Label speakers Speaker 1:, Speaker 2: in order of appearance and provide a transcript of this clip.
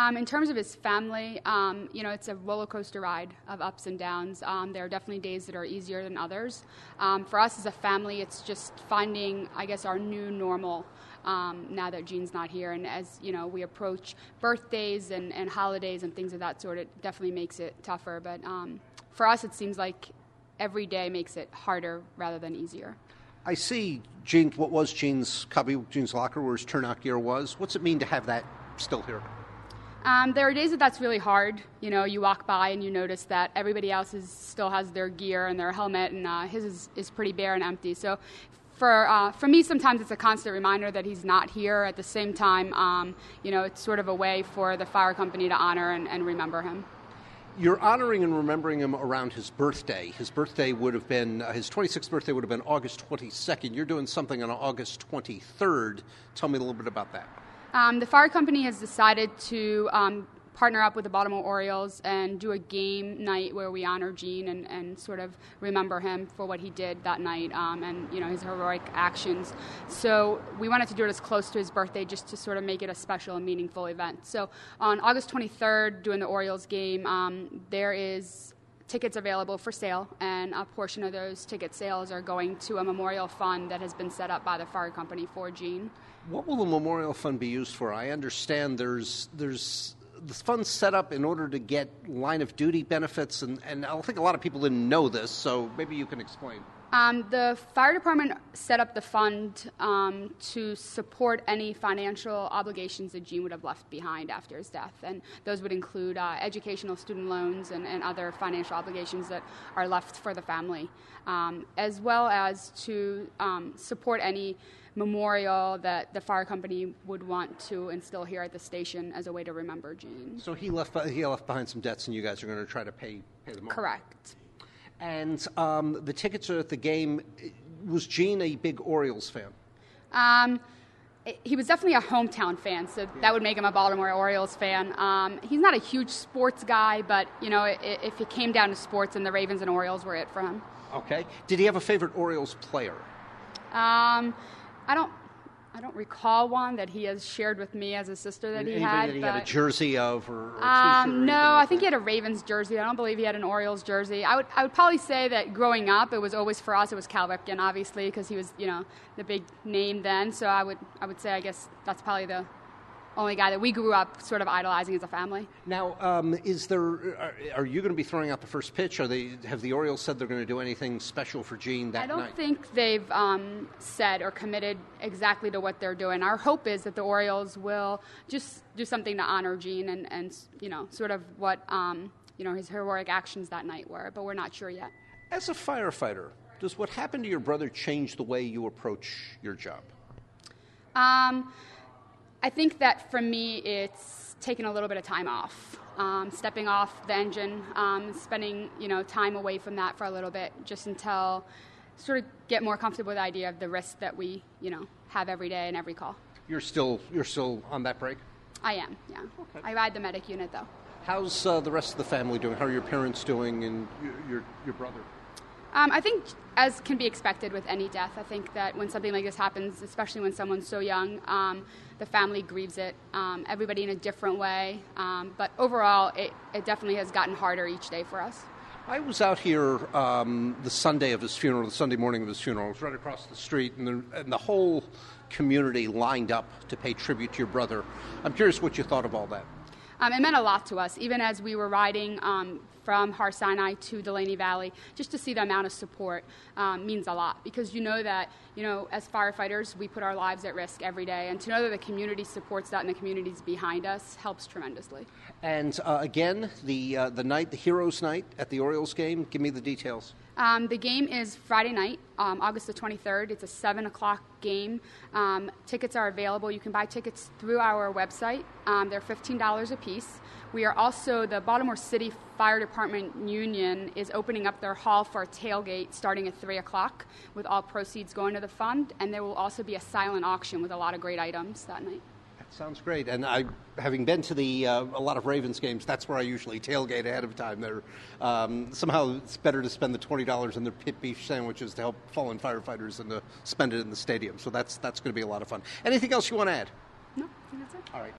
Speaker 1: In terms of his family, it's a roller coaster ride of ups and downs. There are definitely days that are easier than others. For us as a family, it's just finding, I guess, our new normal now that Gene's not here. And as, we approach birthdays and holidays and things of that sort, it definitely makes it tougher. But for us, it seems like every day makes it harder rather than easier.
Speaker 2: I see Gene, what was Gene's locker where his turnout gear was. What's it mean to have that still here?
Speaker 1: There are days that's really hard. You walk by and you notice that everybody else still has their gear and their helmet, and his is pretty bare and empty. So for me, sometimes it's a constant reminder that he's not here. At the same time, it's sort of a way for the fire company to honor and remember him.
Speaker 2: You're honoring and remembering him around his birthday. His birthday would have been, his 26th birthday would have been August 22nd. You're doing something on August 23rd. Tell me a little bit about that.
Speaker 1: The fire company has decided to partner up with the Baltimore Orioles and do a game night where we honor Gene and sort of remember him for what he did that night and his heroic actions. So we wanted to do it as close to his birthday just to sort of make it a special and meaningful event. So on August 23rd, during the Orioles game, there is tickets available for sale, and a portion of those ticket sales are going to a memorial fund that has been set up by the fire company for Gene.
Speaker 2: What will the memorial fund be used for? I understand there's the fund's set up in order to get line of duty benefits, and I think a lot of people didn't know this, so maybe you can explain.
Speaker 1: The fire department set up the fund to support any financial obligations that Gene would have left behind after his death, and those would include educational student loans and other financial obligations that are left for the family, as well as to support any memorial that the fire company would want to instill here at the station as a way to remember Gene.
Speaker 2: So he left behind some debts, and you guys are going to try to pay them off.
Speaker 1: Correct.
Speaker 2: And the tickets are at the game. Was Gene a big Orioles fan?
Speaker 1: He was definitely a hometown fan, so that would make him a Baltimore Orioles fan. He's not a huge sports guy, but if it came down to sports, and the Ravens and Orioles were it for him.
Speaker 2: Okay. Did he have a favorite Orioles player?
Speaker 1: I don't recall one that he has shared with me as a sister that he had.
Speaker 2: That he had a jersey of or a T-shirt?
Speaker 1: No, I think he had a Ravens jersey. I don't believe he had an Orioles jersey. I would probably say that growing up, it was always for us. It was Cal Ripken, obviously, because he was the big name then. So I would say, I guess that's probably the only guy that we grew up sort of idolizing as a family.
Speaker 2: Now, are you going to be throwing out the first pitch? Have the Orioles said they're going to do anything special for Gene that night?
Speaker 1: I don't think they've said or committed exactly to what they're doing. Our hope is that the Orioles will just do something to honor Gene and sort of what his heroic actions that night were, but we're not sure yet.
Speaker 2: As a firefighter, does what happened to your brother change the way you approach your job?
Speaker 1: I think that for me, it's taking a little bit of time off, stepping off the engine, spending time away from that for a little bit, just until sort of get more comfortable with the idea of the risk that we have every day and every call.
Speaker 2: You're still on that break?
Speaker 1: I am, yeah. Okay. I ride the medic unit though.
Speaker 2: How's the rest of the family doing? How are your parents doing and your brother?
Speaker 1: I think, as can be expected with any death, I think that when something like this happens, especially when someone's so young, the family grieves it, everybody in a different way. But overall, it definitely has gotten harder each day for us.
Speaker 2: I was out here the Sunday of his funeral, the Sunday morning of his funeral. I was right across the street, and the whole community lined up to pay tribute to your brother. I'm curious what you thought of all that.
Speaker 1: It meant a lot to us, even as we were riding from Har-Sinai to Delaney Valley. Just to see the amount of support means a lot, because that, as firefighters, we put our lives at risk every day, and to know that the community supports that and the community's behind us helps tremendously.
Speaker 2: And again, the Heroes Night at the Orioles game, give me the details.
Speaker 1: The game is Friday night, August the 23rd. It's a 7 o'clock game. Tickets are available. You can buy tickets through our website. They're $15 a piece. We are also, the Baltimore City Fire Department Union is opening up their hall for a tailgate starting at 3 o'clock with all proceeds going to the fund. And there will also be a silent auction with a lot of great items that night.
Speaker 2: Sounds great. And having been to a lot of Ravens games, that's where I usually tailgate ahead of time. Somehow it's better to spend the $20 on their pit beef sandwiches to help fallen firefighters than to spend it in the stadium. So that's going to be a lot of fun. Anything else you want to add?
Speaker 1: No, I think that's it.
Speaker 2: All right.